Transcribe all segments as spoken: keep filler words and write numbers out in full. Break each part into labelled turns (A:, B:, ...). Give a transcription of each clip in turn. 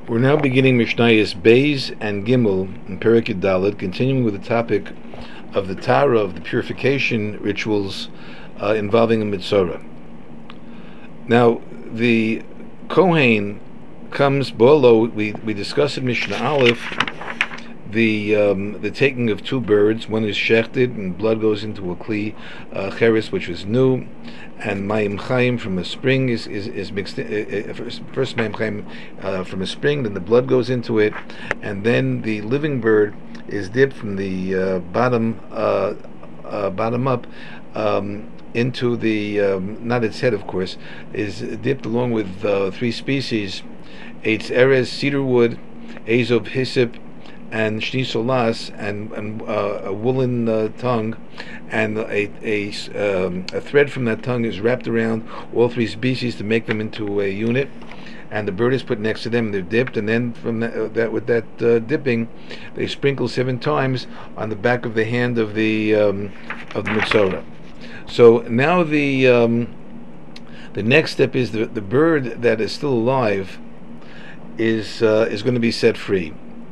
A: We're now beginning Mishnayos Beis and Gimel in Perek Yud Daled, continuing with the topic of the Tara, of the purification rituals uh, involving a Mitzorah. Now, the Kohen comes, Bolo, we, we discussed in Mishnah Aleph, the um, the taking of two birds. One is shechted, and blood goes into a kli uh, cheres, which is new, and mayim chaim from a spring is is, is mixed. Uh, first, first mayim chaim uh, from a spring, then the blood goes into it, and then the living bird is dipped from the uh, bottom uh, uh, bottom up um, into the um, not its head, of course, is dipped along with uh, three species: eitz erez, cedar wood, azov, hyssop, and shni solas, and, and uh, a woolen uh, tongue, and a a, um, a thread from that tongue is wrapped around all three species to make them into a unit, and the bird is put next to them, and they're dipped, and then from that, uh, that with that uh, dipping, they sprinkle seven times on the back of the hand of the um, of the mitzorah. So now the um, the next step is the the bird that is still alive is uh, is going to be set free.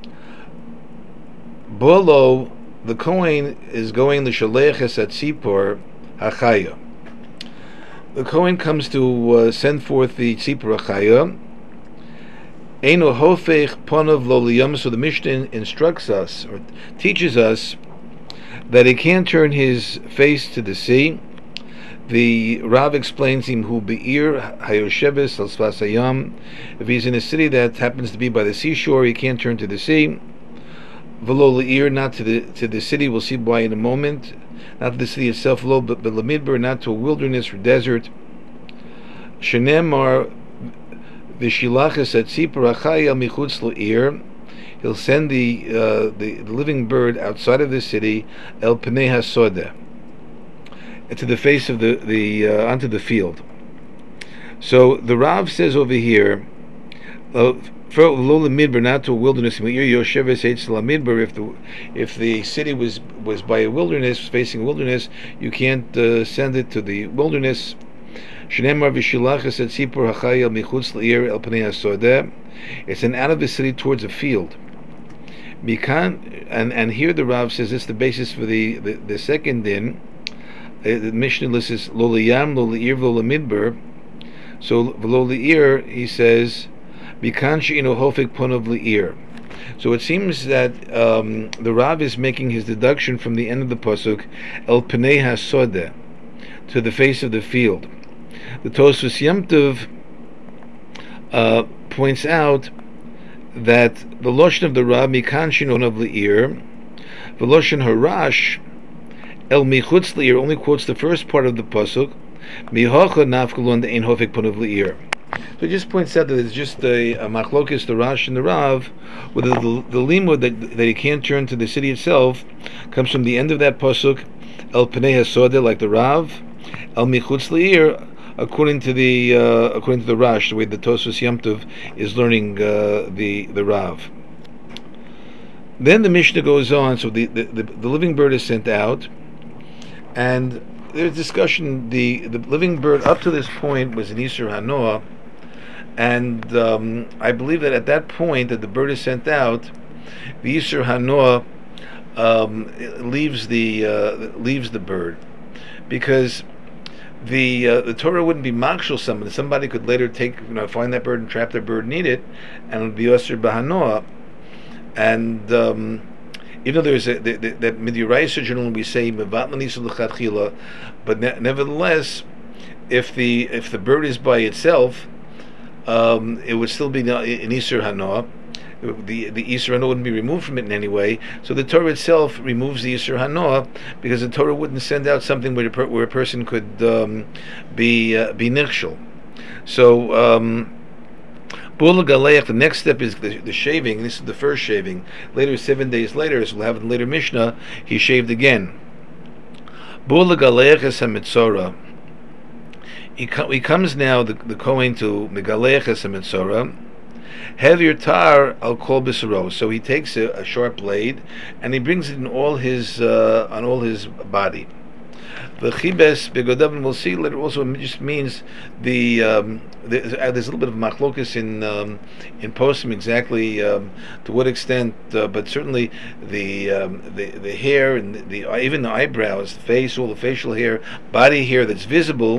A: Bolo, the Kohen is going the Shaleches at Tzipor Hachaya. The Kohen comes to uh, send forth the Tzipor Hachaya. Eino hofech ponov lo liyam. So the Mishnah instructs us, or teaches us, that he can't turn his face to the sea. The Rav explains him who be'ir hayosheves al sfas hayam. If he's in a city that happens to be by the seashore, he can't turn to the sea. V'lo le'ir, not to the to the city. We'll see why in a moment. Not to the city itself, lo, but but lemidbar, not to a wilderness or desert. Shenemar v'shilachas at tzipor hachaya michutz le'ir. He'll send the, uh, the the living bird outside of the city, el pnei hasoda, to the face of the the uh, onto the field. So the Rav says over here, uh, not to a wilderness. If the if the city was was by a wilderness, facing a wilderness, you can't uh, send it to the wilderness. It's an out of the city towards a field. And and here the Rav says it's the basis for the the, the second din. The Mishnah lists lo liyam, lo leir, lo lemidbar. So lo leir, he says, bikan she'ino hofek ponov leir. So it seems that um, the Rav is making his deduction from the end of the pasuk, el pnei hasoda, to the face of the field. The Tosfos Yom Tov uh, points out that the lashon of the Rav mikan she'ino ponov leir, the lashon harash el michutz leir only quotes the first part of the pasuk, mihacha nafkalon de'ein hofek ponov leir. So it just points out that it's just a, a machlokes, the Rash and the Rav, whether the, the limud that, that he can't turn to the city itself comes from the end of that pasuk, el pnei hasoda, like the Rav, el michutz leir, according to the uh, according to the Rash, the way the Tosfos Yom Tov is learning uh, the the Rav. Then the Mishnah goes on. So the, the, the, the living bird is sent out, and there's discussion. The, the living bird up to this point was an Isur Hanoah, and um, I believe that at that point that the bird is sent out, the Isur Hanoah um, leaves the uh, leaves the bird, because the uh, the Torah wouldn't be makshel someone. Somebody could later take, you know, find that bird and trap that bird and eat it, and it would be Osir Bahanoah. And um, even though there's a, the, the, that Midyuraisa generally we say mevat l'nisa l'chadchila, but ne- nevertheless, if the if the bird is by itself, um, it would still be an Isur Hanoah. The the Isur Hanoah wouldn't be removed from it in any way. So the Torah itself removes the Isur Hanoah, because the Torah wouldn't send out something where a, per, where a person could um, be uh, be nichshel. So um, Bula Galeach, the next step is the, the shaving. This is the first shaving. Later, seven days later, as we'll have in the later Mishnah, he shaved again. Bula Galeach es ha-mitzorah. He, co- he comes now, the, the Kohen, to Megaleach es ha-mitzorah. Have your tar al kol b'saro. So he takes a, a sharp blade and he brings it in all his uh, on all his body. The chibes begodav, and we'll see later. Also, it just means the, um, there's, uh, there's a little bit of machlokus in um, in poskim exactly um, to what extent, uh, but certainly the, um, the the hair and the, the even the eyebrows, the face, all the facial hair, body hair that's visible.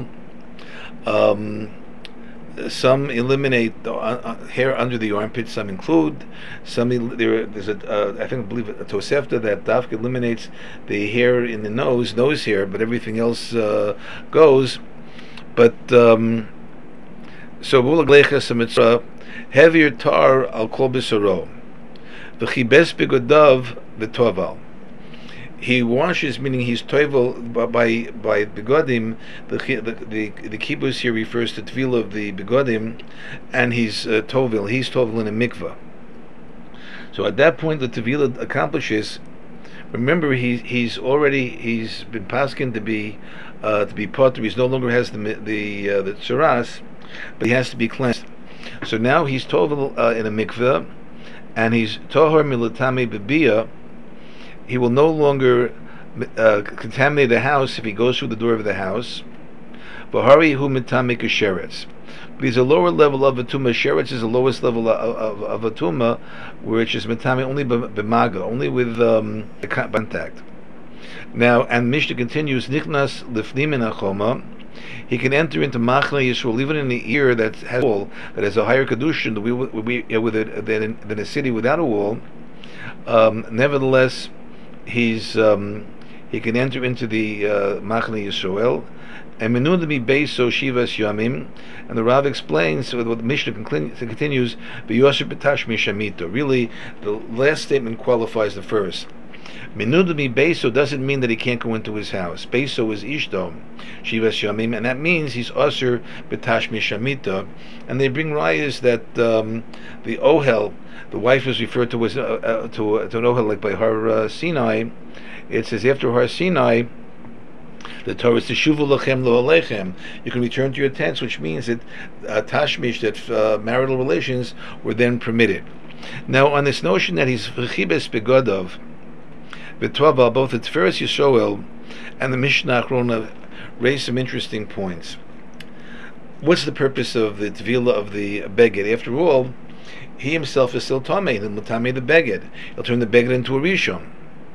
A: Um, Some eliminate the uh, hair under the armpit. Some include. Some el- there. There's a. Uh, I think I believe a tosefta that dafka eliminates the hair in the nose, nose hair, but everything else uh, goes. But um, so bulaglecha semitzra heavier tar al kol bisaro v'chibes begodav v'toval. He washes, meaning he's toivel by by begodim. The the the, the kibbutz here refers to tvila of the begodim, and he's uh, tovel. He's tovel in a mikvah. So at that point, the tvila accomplishes. Remember, he he's already he's been paskin to be uh, to be potter. He's no longer has the the uh, the tzaras, but he has to be cleansed. So now he's tovel uh, in a mikvah, and he's tohar milatame bebiyah. He will no longer uh, contaminate the house if he goes through the door of the house. V'hari hu mitame kasheretz. But he's a lower level of a tumah. Sheretz is the lowest level of, of, of a tumah, which is mitame only b'maga, only with um, contact. Now, and Mishnah continues, nichnas lifnim min hachoma. He can enter into Machna Yisrael, even in the ear that has a wall, that has a higher kedushin than, than a city without a wall. Um, nevertheless, he's um, he can enter into the uh, Machne Yisrael, and menudami beiso shivas yamim, and the Rav explains what the Mishnah continues. B'yosher b'tash mishamito. Really, the last statement qualifies the first. Menudami beiso doesn't mean that he can't go into his house. Beiso is ishto shivas yamim, and that means he's osher b'tash mishamito. And they bring rayas that um, the ohel. The wife was referred to as uh, uh, to, uh, to an ohel like by Har uh, Sinai. It says after Har Sinai, the Torah is teshuvu lachem lo alechem. You can return to your tents, which means that uh, tashmish, that uh, marital relations were then permitted. Now, on this notion that he's chibes begodov, v'tova, both the Tiferes Yisroel and the Mishnah Achrona raise some interesting points. What's the purpose of the tvila of the beged? After all, he himself is still tamei, the mutamei the beged. He'll turn the beged into a rishon.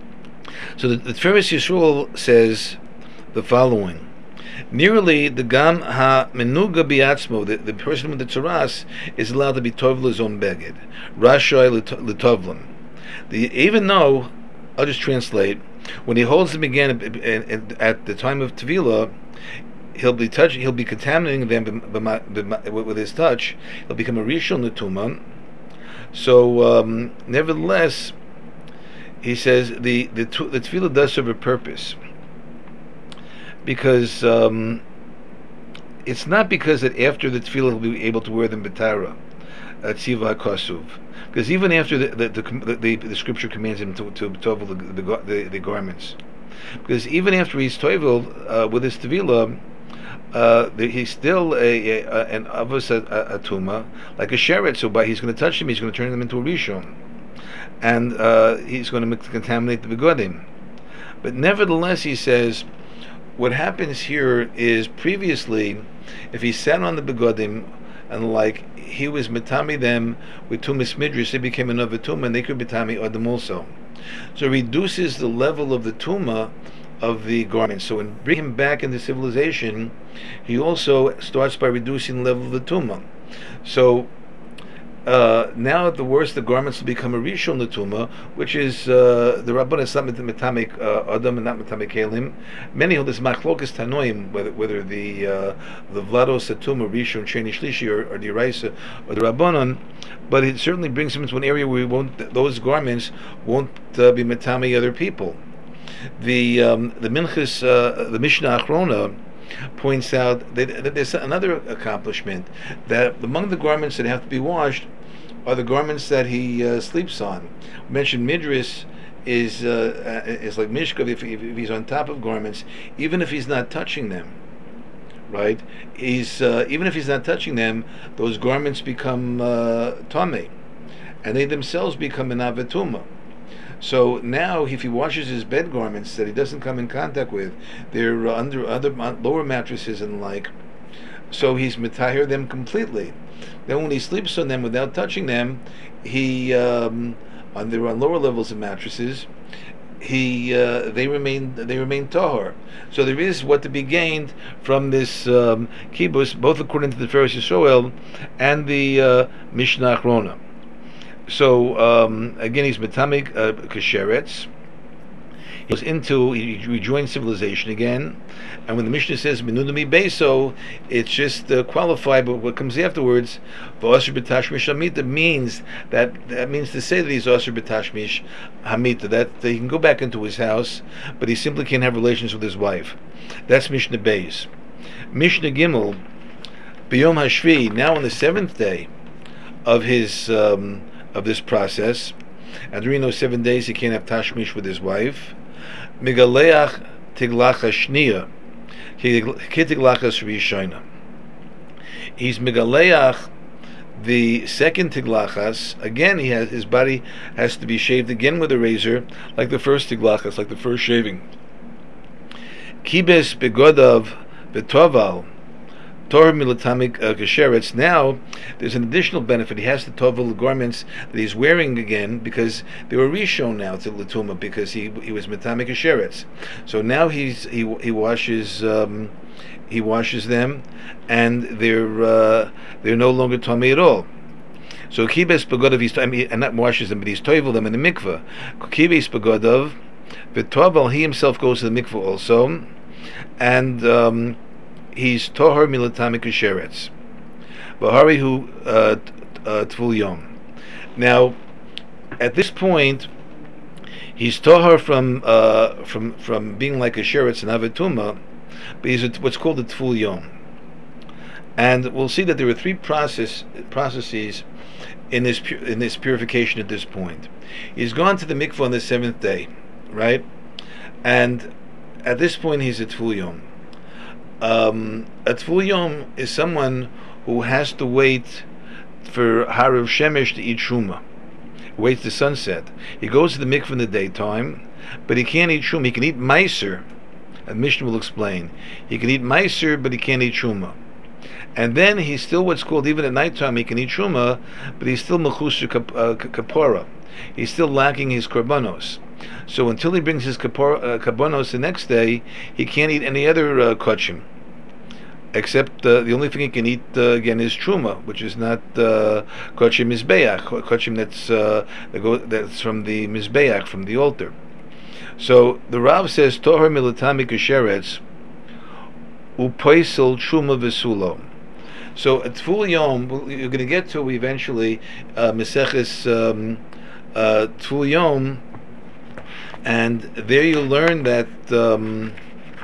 A: So the, the Tiferes Yisroel says the following: merely the gam ha menuga biatzmo, the, the person with the tzaras is allowed to be tovl his own beged. Rashoy litovlim. The even though I'll just translate, when he holds them again at, at the time of tevilah, he'll be touching, he'll be contaminating them with his touch. He'll become a rishon l'tumah. So, um, nevertheless, he says the the, the tefillah does serve a purpose, because um, it's not because that after the tefillah he'll be able to wear them b'tara, tziva kasuv. Because even after the the, the the the scripture commands him to to tovel the, the the the garments, because even after he's tovel uh, with his tefillah. Uh, the, he's still a, a, an avos a, a tuma, like a sheret. So, by he's going to touch them, he's going to turn them into a rishon, and uh, he's going to contaminate the begodim. But nevertheless, he says, what happens here is previously, if he sat on the begodim and like he was metami them with tumas midris, they became another tuma, and they could metami adam also. So, it reduces the level of the tuma of the garment. So in bringing him back into civilization, he also starts by reducing the level of the tumah. So uh, now at the worst, the garments will become a rishon l'tumah, which is uh, the Rabban is not metamek adam and not metamek kelim. Many hold this machlokas tanoim, whether whether the uh, the vlados tumah rishon sheni shlishi or, or the Raisa or the Rabbanon, but it certainly brings him into an area where we won't, those garments won't uh, be metame other people. The um, the Minchas, uh, the Mishnah Achrona points out that, that there's another accomplishment, that among the garments that have to be washed are the garments that he uh, sleeps on. We mentioned midris is uh, is like mishkav if, if, if he's on top of garments, even if he's not touching them. Right? He's uh, even if he's not touching them, those garments become uh, tamei, and they themselves become an avatuma. So now, if he washes his bed garments that he doesn't come in contact with, they're uh, under other lower mattresses and like, so he's mitahir them completely. Then when he sleeps on them without touching them, he um, on they're on lower levels of mattresses. He uh, they remain they remain tahor. So there is what to be gained from this um, kibbutz, both according to the Tiferes Yisroel and the uh, Mishnah Achrona. So um, again, he's metamik uh, kasheretz. He goes into he rejoins civilization again, and when the Mishnah says menudami beso, it's just uh, qualified. But what comes afterwards, v'asur b'tashmish hamita, means that that means to say that he's asur b'tashmish hamita, that he can go back into his house, but he simply can't have relations with his wife. That's Mishnah Beis. Mishnah Gimel, b'yom hashvi, now on the seventh day of his um, of this process, and during those seven days he can't have tashmish with his wife. Migaleach tiglacha shniya, kitiglachas rishona. He's migaleach the second tiglachas. Again, he has his body has to be shaved again with a razor, like the first tiglachas, like the first shaving. Kibes begodav betoval. Torah milatamik kasheretz. Now, there's an additional benefit. He has the tovel garments that he's wearing again because they were reshon now to latuma because he he was mitamik kasheretz. So now he's he he washes um, he washes them, and they're uh, they're no longer tummy at all. So kibes begodav, he's I mean, and not washes them, but he's tovel them in the mikveh. Kibes begodav, the tovel, he himself goes to the mikveh also, and. Um, He's tohar milatamik kasheretz, v'hari hu tvul yom. Now, at this point, he's tohar from uh, from from being like a sheretz and avetuma, but he's a, what's called a tvul yom. And we'll see that there are three process processes in this pu- in this purification at this point. He's gone to the mikvah on the seventh day, right? And at this point, he's a tvul yom. Um, a tvul yom is someone who has to wait for harav shemesh to eat truma. Waits the sunset. He goes to the mikveh in the daytime, but he can't eat truma. He can eat meiser, and Mishnah will explain. He can eat meiser, but he can't eat truma. And then he's still what's called, even at nighttime, he can eat truma, but he's still mechusher kapora. He's still lacking his korbanos. So until he brings his kapor, uh, korbanos the next day, he can't eat any other uh, kochim. Except uh, the only thing he can eat uh, again is truma, which is not uh, kochim mizbeach, kochim that's uh, that go, that's from the mizbeach, from the altar. So the Rav says tohar milatami kasheretz upaisel truma v'sulo. So at tvul yom, you're going to get to eventually uh, Meseches um, uh, tvul yom, and there you learn that um,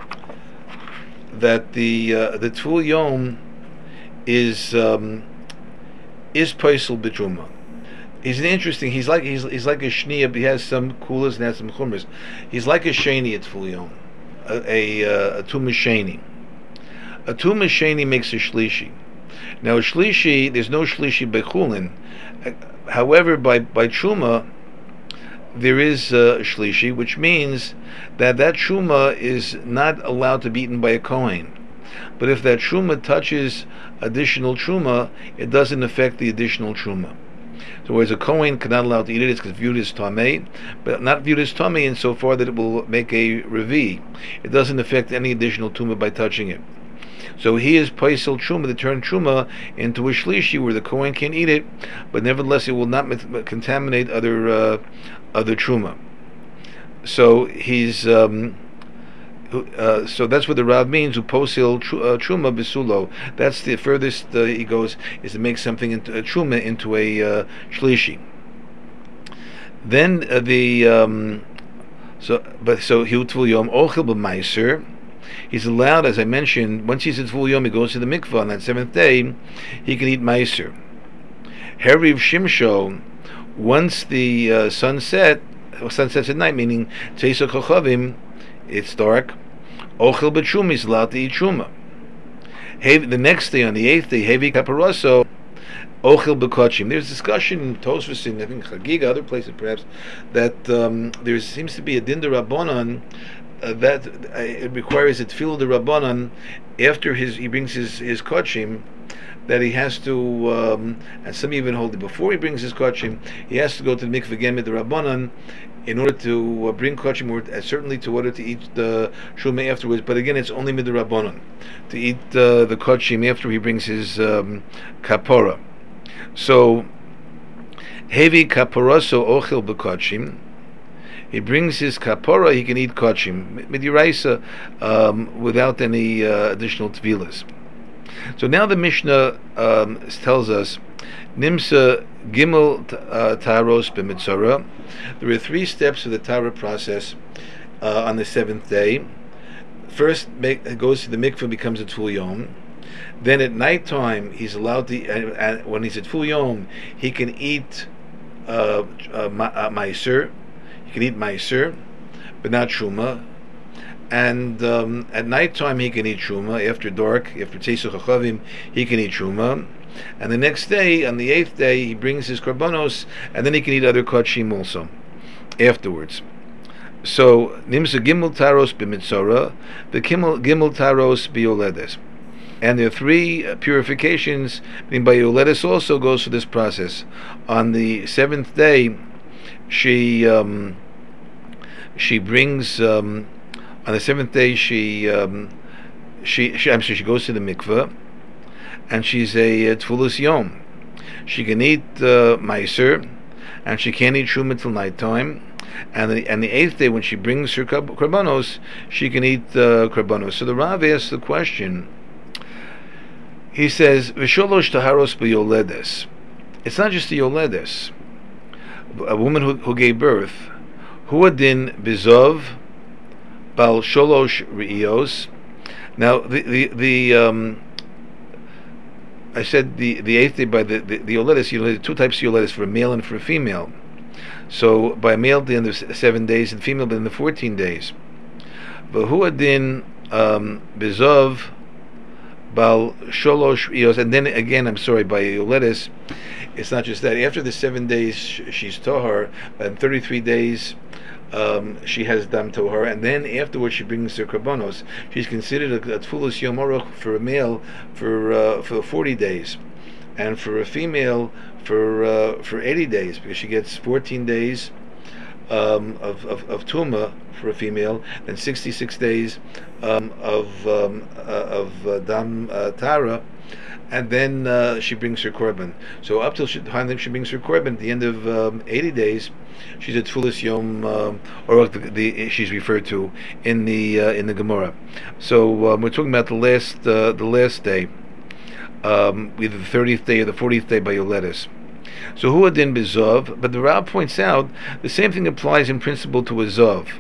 A: that the uh, the tvul yom is um, is paisel b'truma. He's an interesting. He's like he's he's like a shniya, but he has some kulas and has some chumras. He's like a sheni at tvul yom, a a, a, a tumas sheni. A tumas sheni makes a shlishi. Now a shlishi, there's no shlishi bechulin. However, by by truma, there is a shlishi, which means that that truma is not allowed to be eaten by a kohen. But if that truma touches additional truma, it doesn't affect the additional truma. So whereas a kohen cannot allow to eat it, it's viewed as tamei, but not viewed as tamei insofar that it will make a revi. It doesn't affect any additional truma by touching it. So he is paisel truma, to turn truma into a shlishi where the kohen can eat it, but nevertheless it will not mit- contaminate other uh, other truma. So he's um, uh, so that's what the Rav means. Who posil truma bisulo. That's the furthest uh, he goes, is to make something into a truma into a uh, shlishi. Then uh, the um, so but so he tvul yom ochel b'meiser. He's allowed, as I mentioned, once he's at tvul yom, he goes to the mikvah on that seventh day. He can eat meiser. Heriv shimsho. Once the uh, sun set, sun sets at night, meaning Tzeisa Kochavim, it's dark. Ochel b'truma, is allowed to eat truma. The next day, on the eighth day, Hevi Kaparoso, Ochel Bekochim. There's discussion in Tosfos, in I think Chagiga, other places perhaps, that um, there seems to be a din de Rabbanan uh, that uh, it requires a tefillah de Rabbanan after his he brings his his kochim, that he has to, um, and some even hold it before he brings his kochim, he has to go to the mikveh again with the Rabbanan in order to uh, bring kochim, or uh, certainly to order to eat the shumeh afterwards. But again, it's only mid Rabbanon to eat uh, the kochim after he brings his um, kapora. So, hevi kaporoso ochel bekochim. He brings his kapora. He can eat kochim midiraisa um, without any uh, additional tevilas. So now the Mishnah um, tells us, Nimsa Gimel uh, Taros b'mitzora. There are three steps of the Tara process uh, on the seventh day. First, make, it goes to the mikveh, becomes a Tful Yom. Then at night time, he's allowed to, uh, uh, when he's at Tful Yom, he can eat uh, uh, ma- uh, Meiser. He can eat Meiser, but not Shuma. And um, at night time he can eat Shuma. After dark, after Tzeisach HaChavim, he can eat Shuma. And the next day, on the eighth day, he brings his Karbanos, and then he can eat other Kodshim also afterwards. So, Nimsa Gimel Taros b'mitzora, the Gimel Taros b'yoledes. And there are three uh, purifications, meaning by yoledes also goes through this process. On the seventh day, she um, she brings... Um, On the seventh day, she, um, she, she, I'm sorry, she goes to the mikveh, and she's a uh, tefullas yom. She can eat uh, meiser, and she can't eat shuma till nighttime. And the and the eighth day, when she brings her karbanos, she can eat uh, karbanos. So the Rav asks the question. He says, "V'sholosh taharos b'yoledes." It's not just the yoledes, a woman who, who gave birth. Huadin bizov. Bal Sholosh Rios. Now the the, the um, I said the, the eighth day by the the, the Yoledes, you know, two types of Yoledes, for a male and for a female. So by male at the end of seven days and female at the end of fourteen days. V'huadin um, Bezov Bal Sholosh Rios, and then again, I'm sorry, by Yoledes, it's not just that. After the seven days she's Tohar, and thirty-three days Um, she has dam tohar, and then afterwards she brings her karbanos. She's considered a, a tefullas yom aruch for a male for uh, for forty days, and for a female for uh, for eighty days, because she gets fourteen days um, of, of of tuma for a female, and sixty-six days um, of um, uh, of uh, dam uh, tara. And then uh, she brings her korban. So up till she, she brings her korban at the end of um, eighty days, she's a tefullas yom, um, or the, the she's referred to in the uh, in the Gemara. So um, we're talking about the last uh, the last day, um, either the thirtieth day or the fortieth day by Yoledes. So huadin bezov, but the Rab points out the same thing applies in principle to a zov,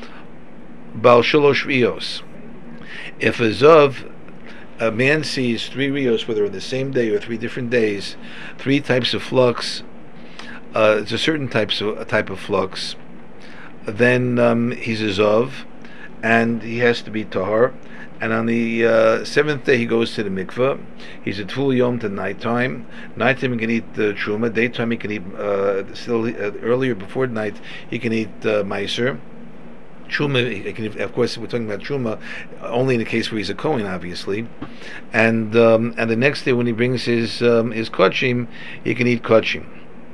A: bal sholosh rios. If a zov, a man sees three rios, whether on the same day or three different days, three types of flux, uh, it's a certain types of, a type of flux, then um, he's a zov, and he has to be tahar. And on the uh, seventh day he goes to the mikveh. He's a tful yom to nighttime. Nighttime he can eat the uh, truma. Daytime he can eat, uh, still uh, earlier before night, he can eat uh, meiser. Truma, can, of course, we're talking about truma only in the case where he's a kohen, obviously. And um, and the next day when he brings his um, his kochim, he can eat kochim.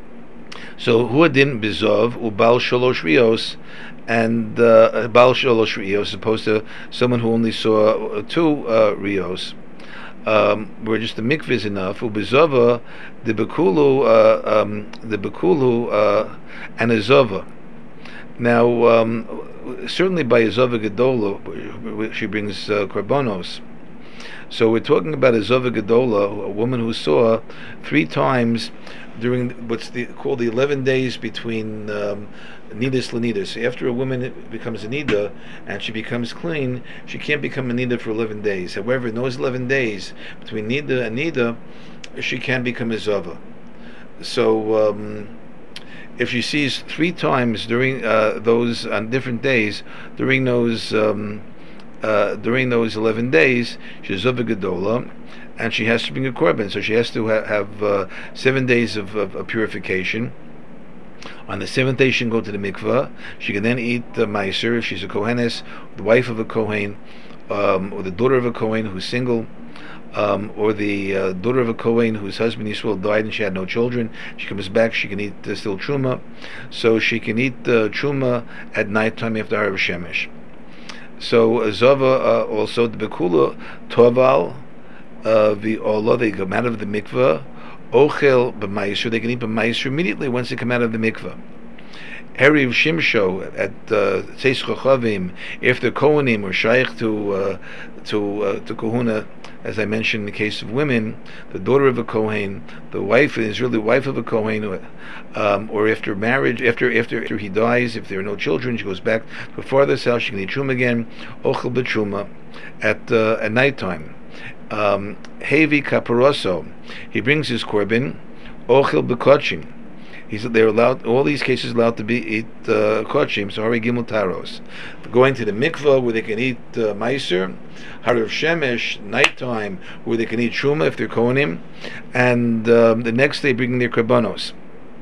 A: So huadin bizov ubal sholosh rios, and uh, bal sholosh rios, as opposed to someone who only saw two uh, rios, um, where just the mikveh is enough. Ubizova the bekulu uh, um, the bekulu uh, and a zova. Now, um, certainly by a Zova Gedola, she brings uh, Karbonos. So we're talking about a Zova Gedola, a woman who saw three times during what's the, called the eleven days between um, Nidas Lanidas. After a woman becomes a Nida and she becomes clean, she can't become a Nida for eleven days. However, in those eleven days between Nida and Nida, she can become a Zova. So, um, if she sees three times during uh, those on different days, during those um, uh, during those eleven days, she's Zova Gedola, and she has to bring a korban. So she has to ha- have uh, seven days of, of, of purification. On the seventh day, she can go to the mikveh. She can then eat the meiser if she's a kohenes, the wife of a kohen, um, or the daughter of a kohen who's single, um, or the uh, daughter of a kohen whose husband Yisrael died and she had no children. She comes back. She can eat uh, still truma, so she can eat the uh, truma at night time after Harav Shemesh. So uh, Zava uh, also the Bekula Toval the Allah they come out of the mikveh. Ochel b'maiser, they can eat b'maiser immediately once they come out of the mikveh. Heriv Shimsho at Tzeis Chachavim, if the Kohanim were shaykh to uh, to uh, to Kohuna, as I mentioned in the case of women, the daughter of a Kohen, the wife, the Israeli wife of a Kohen, um, or after marriage, after, after after he dies, if there are no children, she goes back to her father's house. She can eat truma again. Ochel b'truma at uh, at nighttime. Um, Hevi Kaparoso, he brings his korban. Ochel b'kochim. He's they're allowed. All these cases allowed to be eat uh, kochim. So Hari Gimel Taros, going to the mikvah where they can eat uh, meiser, Harav Shemesh nighttime where they can eat truma if they're kohanim, and um, the next day bringing their korbanos.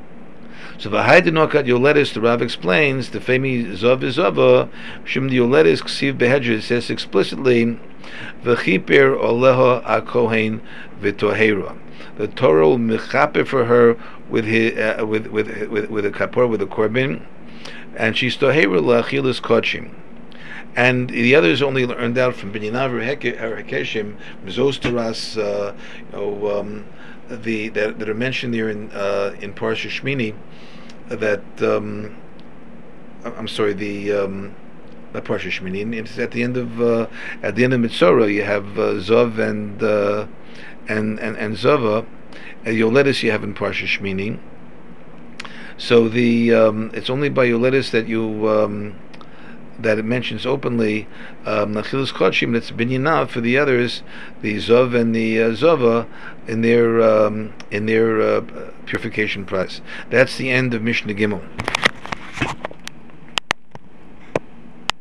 A: So v'hai denokat yoletis, the Rav explains the famous zav v'zava shim yoletis ksiv behedra says explicitly v'chiper oleha akohen v'tohera. The Torah will mechaper for her with his, uh, with with with with a kapor, with a korban, and she's tohera la'achilas kochim. And the others only learned out from Binyanav or Hekeshim, Mizos Taras, uh, you know, um, the that, that are mentioned there in uh, in Parsha Shmini. That um, I'm sorry, the um, not Parsha Shmini. It's at the end of uh, at the end of Mitzorah. You have uh, Zov and uh, and and and Zava. And Yoletis you have in Parsha Shmini. So the um, it's only by Yoletis that you um, that it mentions openly Nachilas Kodshim. That's Binyanav for the others, the Zov and the uh, Zava in their um, in their uh, purification price. That's the end of Mishnah Gimel.